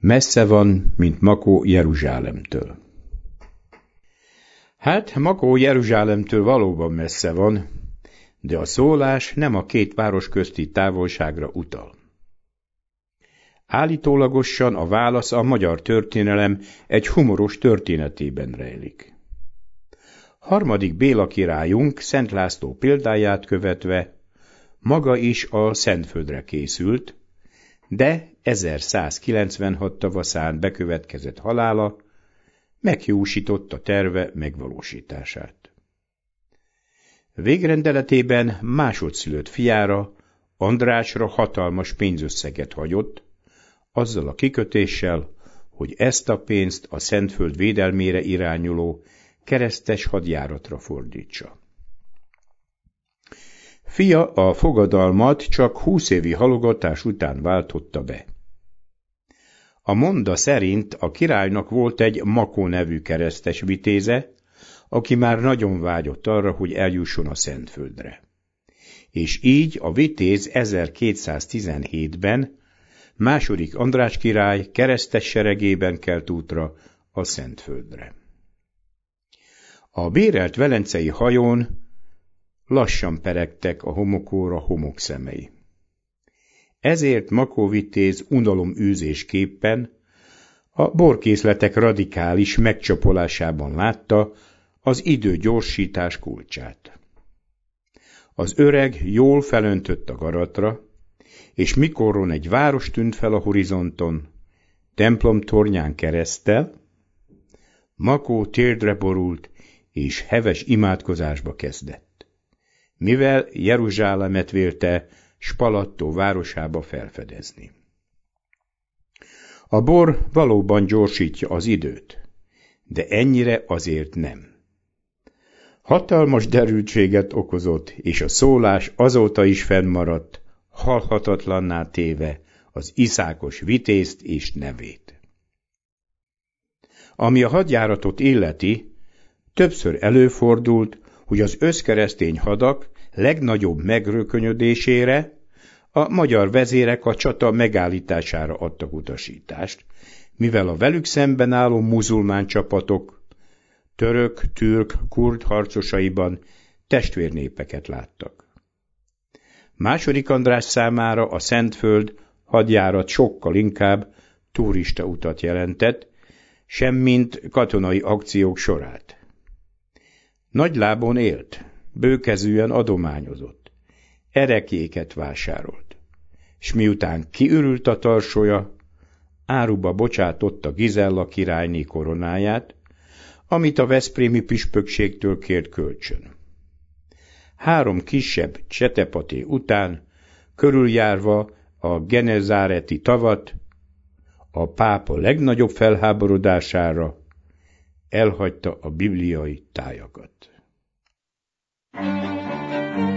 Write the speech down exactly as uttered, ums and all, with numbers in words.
Messze van, mint Makó Jeruzsálemtől. Hát, Makó Jeruzsálemtől valóban messze van, de a szólás nem a két város közti távolságra utal. Állítólagosan a válasz a magyar történelem egy humoros történetében rejlik. Harmadik Béla királyunk Szent László példáját követve maga is a Szentföldre készült, de ezerszázkilencvenhat tavaszán bekövetkezett halála meghiúsította terve megvalósítását. Végrendeletében másodszülött fiára, Andrásra hatalmas pénzösszeget hagyott, azzal a kikötéssel, hogy ezt a pénzt a Szentföld védelmére irányuló keresztes hadjáratra fordítsa. Fia a fogadalmat csak húsz évi halogatás után váltotta be. A monda szerint a királynak volt egy Makó nevű keresztes vitéze, aki már nagyon vágyott arra, hogy eljusson a Szentföldre. És így a vitéz ezerkétszáztizenhétben második András király keresztes seregében kelt útra a Szentföldre. A bérelt velencei hajón lassan peregtek a homokóra homokszemei. Ezért Makó vitéz unaloműzésképpen a borkészletek radikális megcsapolásában látta az időgyorsítás kulcsát. Az öreg jól felöntött a garatra, és mikorron egy város tűnt fel a horizonton, templom tornyán kereszttel, Makó térdre borult, és heves imádkozásba kezdett, mivel Jeruzsálemet vélte Spalattó városába felfedezni. A bor valóban gyorsítja az időt, de ennyire azért nem. Hatalmas derültséget okozott, és a szólás azóta is fennmaradt, halhatatlanná téve az iszákos vitézt és nevét. Ami a hadjáratot illeti, többször előfordult, hogy az összkeresztény hadak legnagyobb megrökönyödésére a magyar vezérek a csata megállítására adtak utasítást, mivel a velük szemben álló muzulmán csapatok török, türk, kurd harcosaiban testvérnépeket láttak. Második András számára a Szentföld hadjárat sokkal inkább turista utat jelentett, semmint katonai akciók sorát. Nagy lábon élt, bőkezűen adományozott, ereklyéket vásárolt, s miután kiürült a tarsója, áruba bocsátotta Gizella királyné koronáját, amit a veszprémi püspökségtől kért kölcsön. Három kisebb csetepaté után, körüljárva a genezáreti tavat, a pápa legnagyobb felháborodására elhagyta a bibliai tájakat.